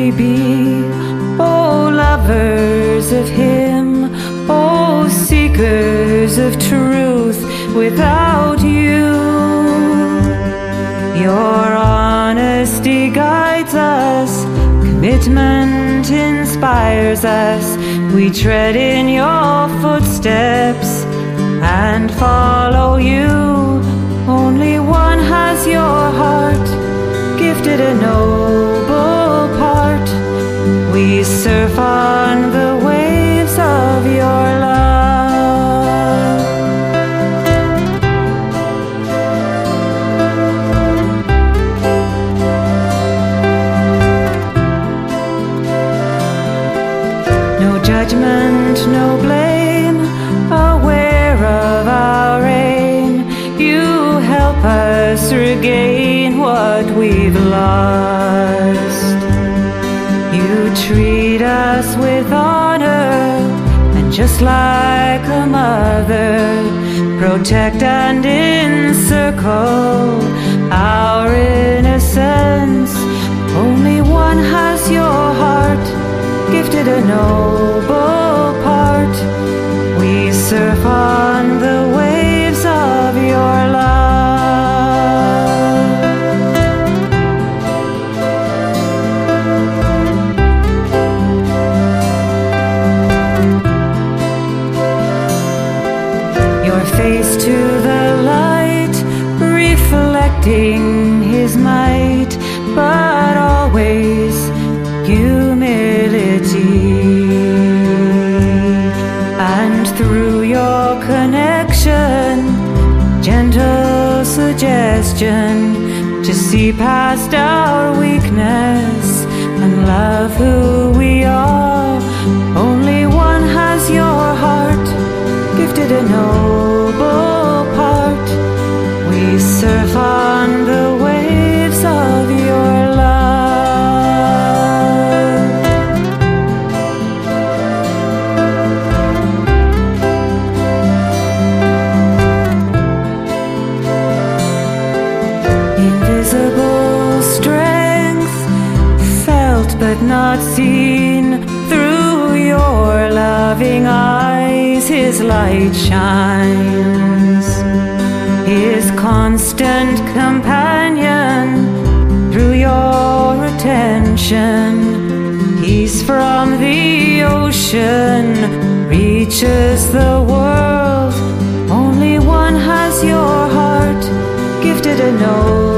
we be? Oh, lovers of Him, oh, seekers of truth without you. Your honesty guides us, commitment inspires us. We tread in your footsteps and follow you. Only one has your heart, gifted a noble part. We surf on the waves of your love. No judgment, no blame, aware of our aim. You help us regain what we've lost. You treat us with honor, and just like a mother, protect and encircle our innocence. Only one has your heart, gifted a noble part. We surf on the waves of your love. Your face to the light, reflecting His might, but always humility. And through your connection, gentle suggestion to see past our weakness and love who we are. Only one has your heart, gifted a noble part. We surf on the waves of your love. Invisible strength, felt but not seen. Through your loving eyes His light shines. His constant companion, through your attention. He's from the ocean, reaches the world. Only one has your heart, gifted a noble